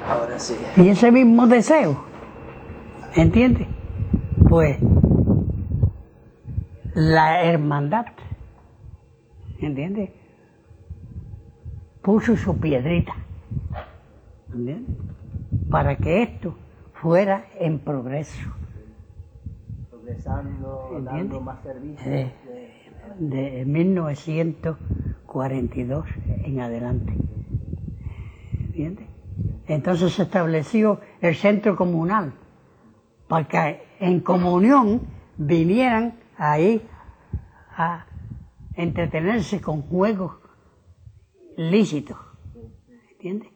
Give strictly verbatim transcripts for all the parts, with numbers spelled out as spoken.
Ahora sí. Y ese mismo deseo, ¿entiendes? Pues la hermandad, ¿entiendes? Puso su piedrita, ¿entiendes? Para que esto fuera en progreso. Progresando, ¿Entiendes? dando más servicios. De, de mil novecientos cuarenta y dos en adelante. ¿Entiendes? Entonces se estableció el centro comunal para que en comunión vinieran ahí a entretenerse con juegos lícitos. ¿Entiendes?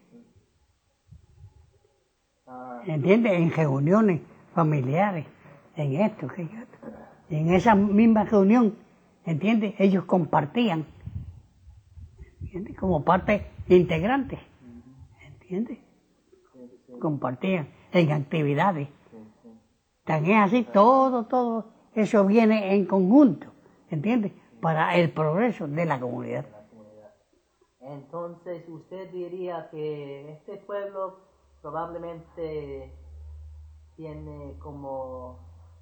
¿Entiendes? En reuniones familiares, en esto, que yo. En esa misma reunión, ¿entiendes? Ellos compartían, ¿entiendes? Como parte integrante, ¿entiendes? Compartían en actividades. Tan es así, todo, todo eso viene en conjunto, ¿entiendes? Para el progreso de la comunidad. Entonces, usted diría que este pueblo probablemente tiene como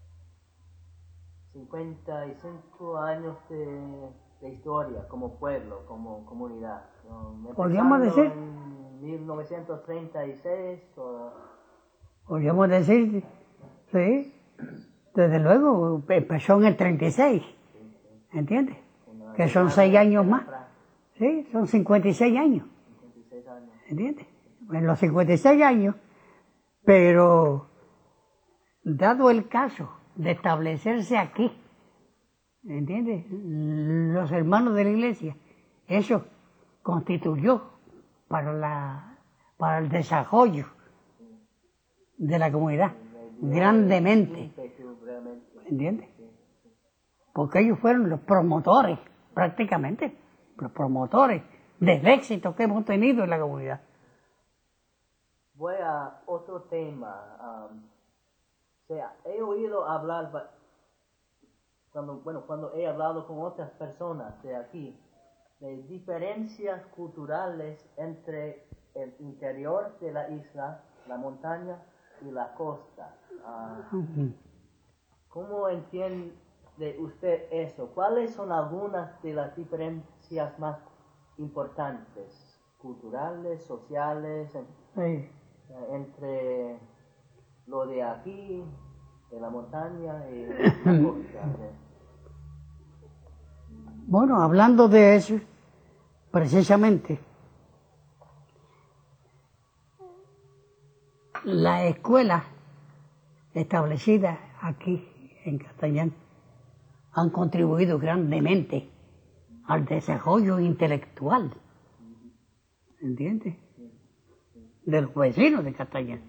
cincuenta y cinco años de, de historia como pueblo, como comunidad. ¿No? ¿Podríamos decir? En mil novecientos treinta y seis o... Podríamos decir, sí, desde luego, empezó en el treinta y seis, ¿entiendes? Que son seis años más. Sí, son cincuenta y seis años. ¿Entiendes? En los cincuenta y seis años, pero dado el caso de establecerse aquí, ¿entiendes? Los hermanos de la iglesia, eso constituyó para, la, para el desarrollo de la comunidad grandemente, ¿entiendes? Porque ellos fueron los promotores, prácticamente, los promotores del éxito que hemos tenido en la comunidad. Voy a otro tema. Um, o sea, he oído hablar, cuando, bueno, cuando he hablado con otras personas de aquí, de diferencias culturales entre el interior de la isla, la montaña y la costa. Uh, ¿Cómo entiende usted eso? ¿Cuáles son algunas de las diferencias más importantes, culturales, sociales, en, Sí. entre lo de aquí, de la montaña y la costa? Bueno, hablando de eso, precisamente, la escuela establecida aquí en Castañán han contribuido grandemente al desarrollo intelectual, ¿entiendes? De los vecinos de Castañán.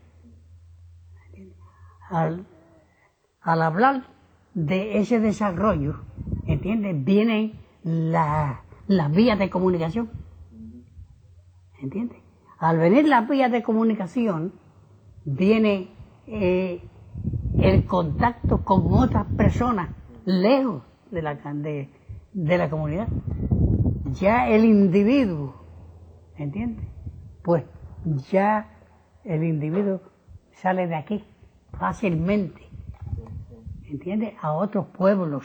Al, al hablar de ese desarrollo, ¿entiendes? Vienen la, las vías de comunicación, ¿entiendes? Al venir las vías de comunicación, viene eh, el contacto con otras personas lejos de la, de, de la comunidad. Ya el individuo, ¿entiendes? Pues ya el individuo sale de aquí fácilmente, ¿entiendes? A otros pueblos,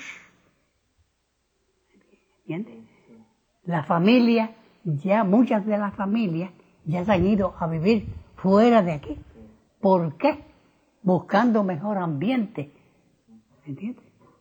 ¿entiendes? La familia, ya muchas de las familias ya se han ido a vivir fuera de aquí. ¿Por qué? Buscando mejor ambiente, ¿entiendes?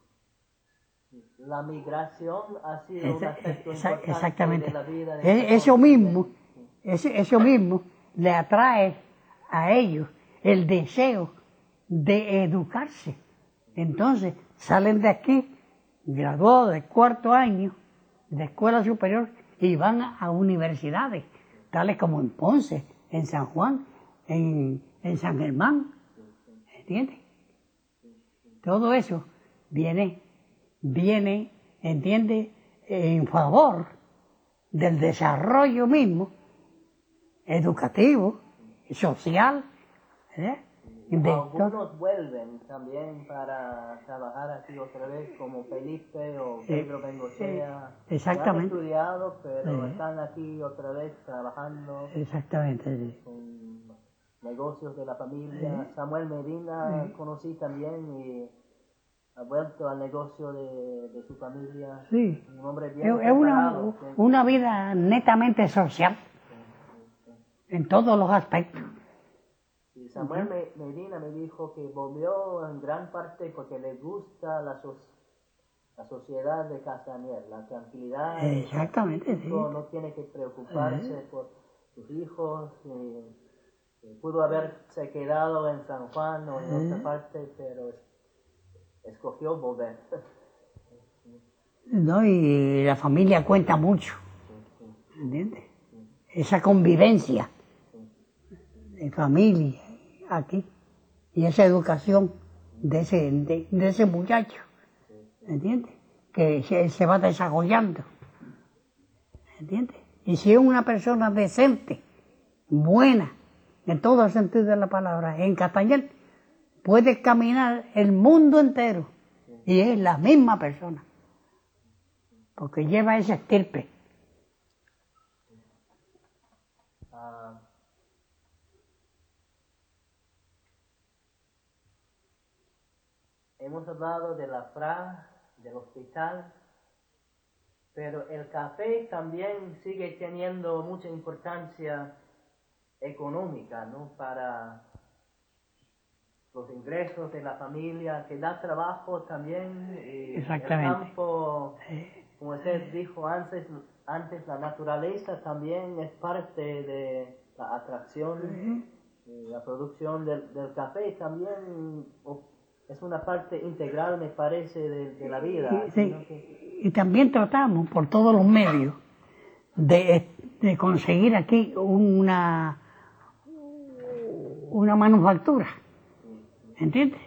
La migración ha sido un aspecto esa, importante exactamente. de la vida de Eso mismo, eso, eso mismo le atrae a ellos el deseo de educarse. Entonces salen de aquí, graduados de cuarto año de escuela superior y van a universidades, tales como en Ponce, en San Juan, en, en San Germán, ¿entiendes? Todo eso viene, viene, ¿entiendes?, en favor del desarrollo mismo, educativo, social, ¿eh? De algunos todo. vuelven también para trabajar aquí otra vez, como Felipe o Pedro Bengochea. Eh, exactamente. Han estudiado, pero eh, están aquí otra vez trabajando. Exactamente. Sí. Con negocios de la familia. Samuel Medina conocí también y ha vuelto al negocio de, de su familia. Sí. Un hombre bien Es una, preparado. una vida netamente social, Sí, sí, sí. en todos los aspectos. Y Samuel uh-huh. Medina me dijo que volvió en gran parte porque le gusta la, so la sociedad de Castañer, la tranquilidad. Exactamente, sí. No tiene que preocuparse uh-huh. por sus hijos. Eh, eh, pudo haberse quedado en San Juan o en uh-huh. otra parte, pero escogió volver. No, y la familia cuenta mucho, ¿entiendes? Esa convivencia de familia aquí y esa educación de ese, de, de ese muchacho, ¿entiendes? Que se, se va desarrollando, ¿entiendes? Y si es una persona decente, buena, en todo el sentido de la palabra, en Castañer, puede caminar el mundo entero y es la misma persona, porque lleva ese estirpe. Uh, hemos hablado de la F R A, del hospital, pero el café también sigue teniendo mucha importancia económica, ¿no? Para los ingresos de la familia, que da trabajo también. Y exactamente. El campo, como usted dijo antes, antes la naturaleza también es parte de la atracción, uh-huh. la producción del, del café también es una parte integral, me parece, de, de la vida. Sí, ¿no? Que... Y también tratamos por todos los medios de, de conseguir aquí una, una manufactura. ¿Entiendes?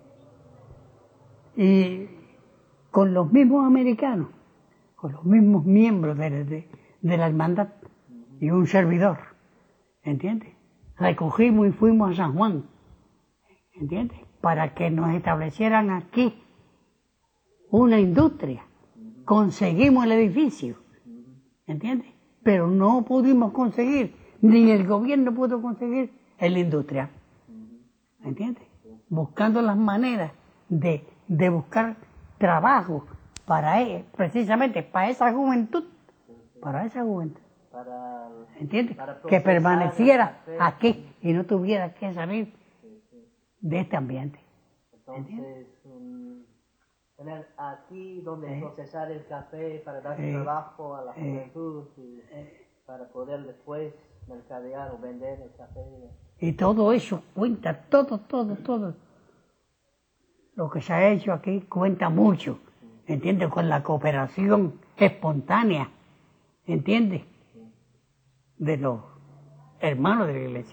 Y con los mismos americanos, con los mismos miembros de, de, de la hermandad y un servidor, ¿entiendes? Recogimos y fuimos a San Juan, ¿entiendes? Para que nos establecieran aquí una industria. Conseguimos el edificio, ¿entiendes? Pero no pudimos conseguir, ni el gobierno pudo conseguir el industrial, ¿entiendes? Buscando las maneras de, de buscar trabajo para él, precisamente para esa juventud, para esa juventud, para, ¿entiendes? Para que permaneciera aquí y no tuviera que salir de este ambiente. Entonces, um, tener aquí donde eh, procesar el café para dar eh, trabajo a la juventud eh, y eh, para poder después mercadear o vender el café. Y todo eso cuenta, todo, todo, todo. Lo que se ha hecho aquí cuenta mucho, ¿entiendes? Con la cooperación espontánea, ¿entiendes? De los hermanos de la iglesia.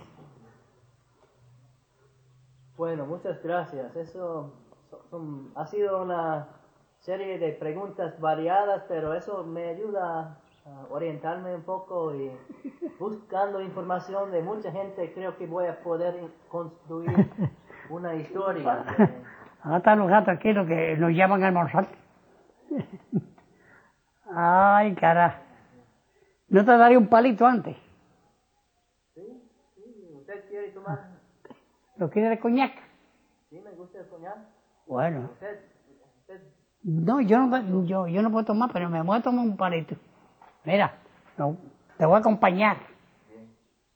Bueno, muchas gracias. Eso son, son, ha sido una serie de preguntas variadas, pero eso me ayuda a orientarme un poco y buscando información de mucha gente creo que voy a poder construir una historia. De... Ahora están los gatos aquí los que nos llaman a almorzar. Ay, cara. ¿No te daría un palito antes? Sí, sí. ¿Usted quiere tomar? ¿Lo quiere de coñac? Sí, me gusta el coñac. Bueno. ¿Usted, usted... No, yo no, yo, yo no puedo tomar, pero me voy a tomar un palito. Mira, no, te voy a acompañar. Bien.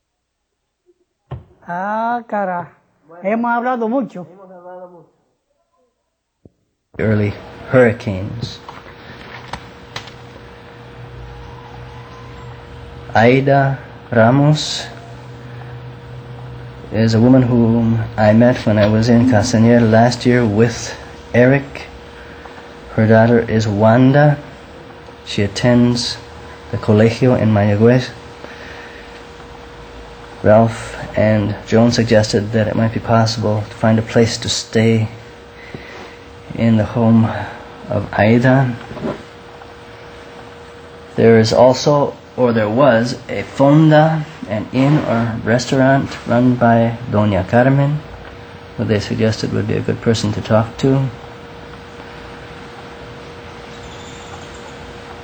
Ah, cara. Bueno, hemos hablado mucho. Hemos hablado mucho. Early hurricanes. Aida Ramos is a woman whom I met when I was in Castañer last year with Eric. Her daughter is Wanda. She attends the colegio in Mayagüez. Ralph and Joan suggested that it might be possible to find a place to stay in the home of Aida. There is also, or there was, a fonda, an inn or restaurant run by Doña Carmen, who they suggested would be a good person to talk to.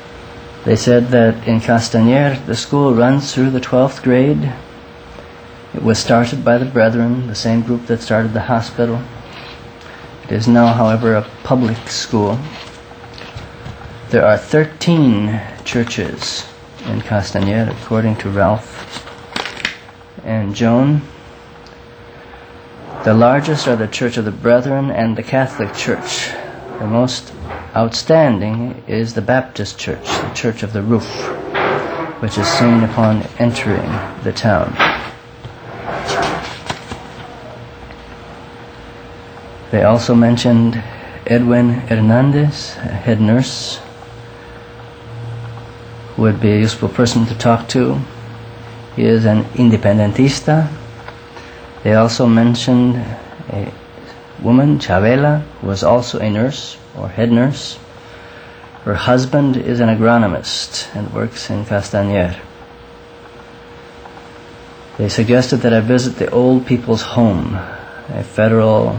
They said that in Castañer, the school runs through the twelfth grade. It was started by the Brethren, the same group that started the hospital. It is now, however, a public school. There are thirteen churches in Castañer, according to Ralph and Joan. The largest are the Church of the Brethren and the Catholic Church. The most outstanding is the Baptist Church, the Church of the Roof, which is seen upon entering the town. They also mentioned Edwin Hernandez, a head nurse, who would be a useful person to talk to. He is an independentista. They also mentioned a woman, Chavela, who was also a nurse, or head nurse. Her husband is an agronomist and works in Castañer. They suggested that I visit the Old People's Home, a federal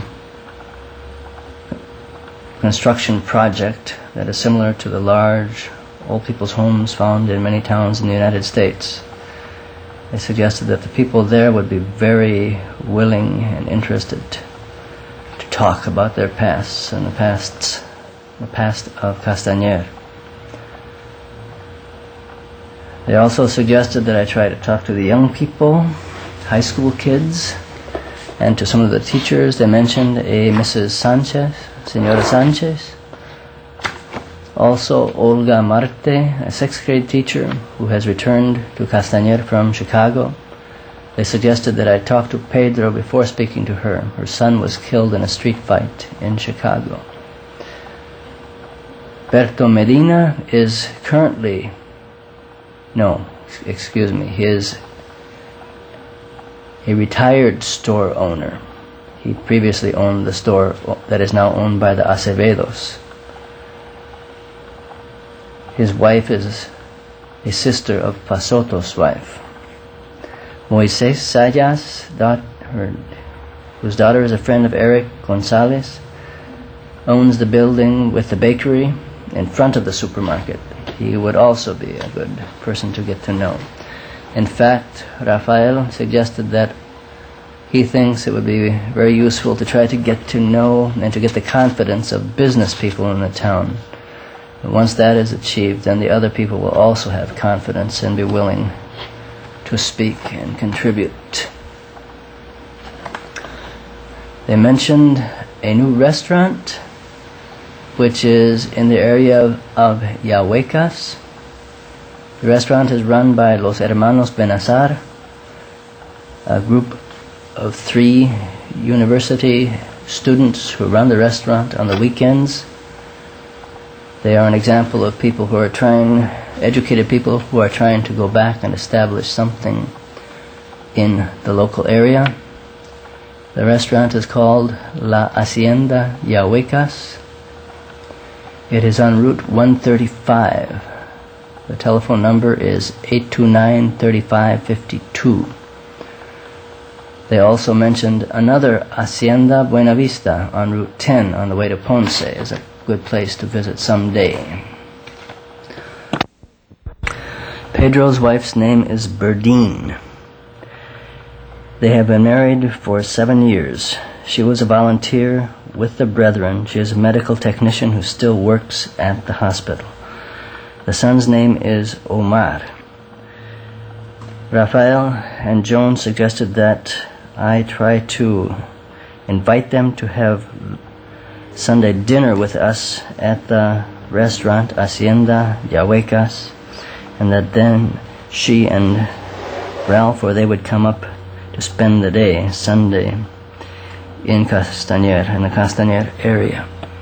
construction project that is similar to the large Old People's Homes found in many towns in the United States. They suggested that the people there would be very willing and interested to talk about their pasts and the pasts, the past of Castañer. They also suggested that I try to talk to the young people, high school kids, and to some of the teachers. They mentioned a Missus Sanchez, Senora Sanchez. Also Olga Marte, a sixth grade teacher who has returned to Castañer from Chicago. They suggested that I talk to Pedro before speaking to her. Her son was killed in a street fight in Chicago. Berto Medina is currently, no, excuse me, he is a retired store owner. He previously owned the store that is now owned by the Acevedos. His wife is a sister of Pasoto's wife. Moises Sayas, da- her, whose daughter is a friend of Eric Gonzalez, owns the building with the bakery in front of the supermarket. He would also be a good person to get to know. In fact, Rafael suggested that he thinks it would be very useful to try to get to know and to get the confidence of business people in the town. And once that is achieved, then the other people will also have confidence and be willing to speak and contribute. They mentioned a new restaurant which is in the area of, of Yahuecas. The restaurant is run by Los Hermanos Benazar, a group of three university students who run the restaurant on the weekends. They are an example of people who are trying, educated people who are trying to go back and establish something in the local area. The restaurant is called La Hacienda Yahuecas. It is on Route one thirty-five. The telephone number is eight two nine, three five five two. They also mentioned another Hacienda Buena Vista on Route ten on the way to Ponce as a good place to visit someday. Pedro's wife's name is Berdine. They have been married for seven years. She was a volunteer with the Brethren. She is a medical technician who still works at the hospital. The son's name is Omar. Rafael and Joan suggested that I try to invite them to have Sunday dinner with us at the restaurant Hacienda Yahuecas, and that then she and Ralph, or they would come up to spend the day, Sunday, in Castañer, in the Castañer area.